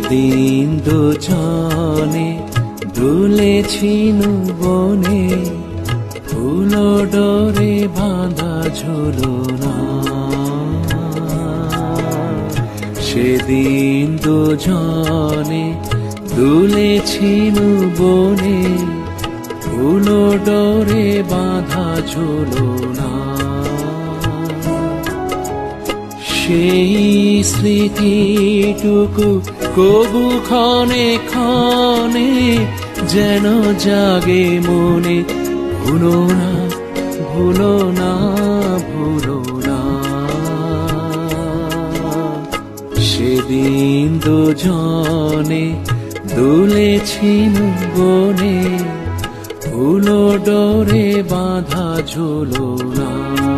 সেদিন দুজনে দুলেছি বনে, ফুল ডোরে বাঁধা ঝুলনা। সেদিন দুজনে দুলেছি বনে, ফুল ডোরে বাঁধা ঝুলনা। সেই স্মৃতিটুকু কবু ক্ষণে ক্ষণে যেন জাগে মনে, ভুলো না ভুলো না ভুলো না। সেদিন দুজনে দুলেছি বনে, ফুল ডোরে বাঁধা ঝুলনা।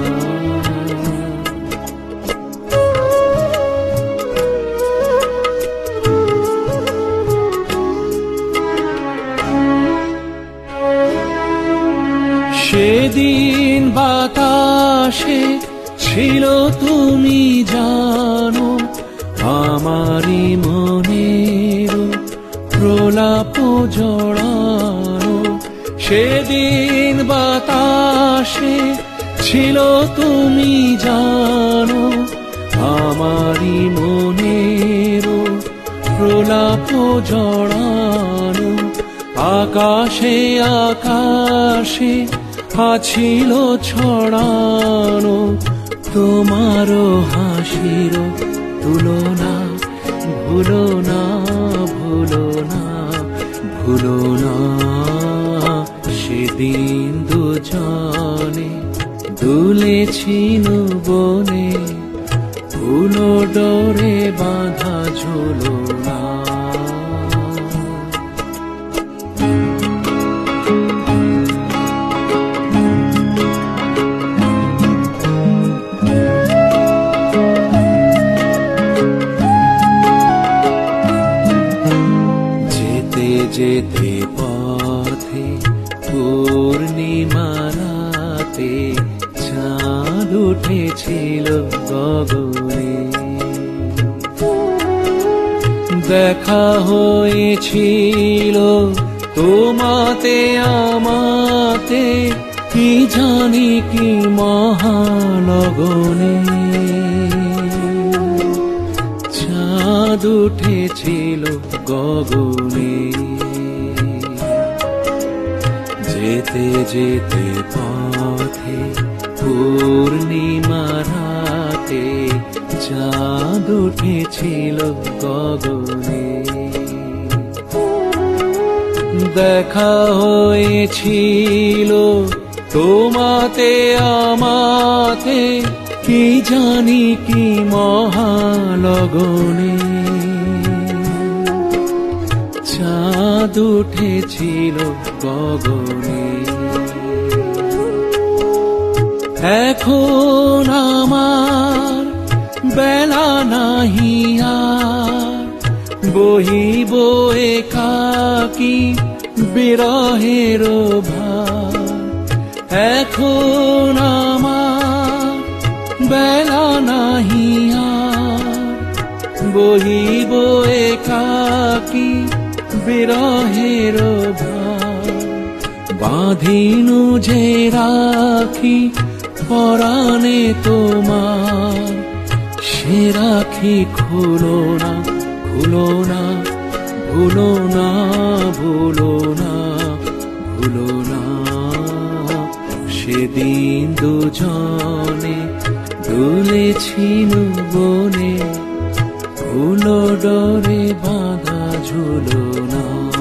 সেদিন বাতাসে ছিল তুমি জানো, আমারই মনের প্রলাপ জড়ানো। সেদিন বাতাসে ছিল তুমি জানো, আমারই মনের প্রলাপ জড়ানো। আকাশে আকাশে আছিল ছড়ানো, তোমারও হাসির তুলনা। ভুলো না ভুলো না ভুলো না। সেদিন দুজনে দুলেছি বনে, ফুল ডোরে বাঁধা ঝুলনা। যেতে পথে পূর্ণিমা রাতে চাঁদ উঠেছিল গগনে। দেখা হয়েছিল তোমাতে আমাতে, কি জানি কি মহালগনে। চাঁদ উঠেছিল গগনে। যেতে যেতে পথে পূর্ণিমা রাতে চাঁদ উঠেছিল গগনে। দেখা হয়েছিল তোমাতে আমাতে, কি জানি কি মহালগনে। চাঁদ উঠেছিল গগনে। এখন আমার বেলা নাহি আর, বহিব একাকী বিরহের ভার। এখন আমার বেলা নাহি আর, বহিব একাকী বিরহের ভার। বাঁধিনু যে রাখি পরাণে তোমার, সে রাখি খুলো না খুলো না। ভুলো না ভুলো না ভুলো না। সেদিন দুজনে দুলেছি বনে, ফুল ডোরে বাঁধা ঝুলনা।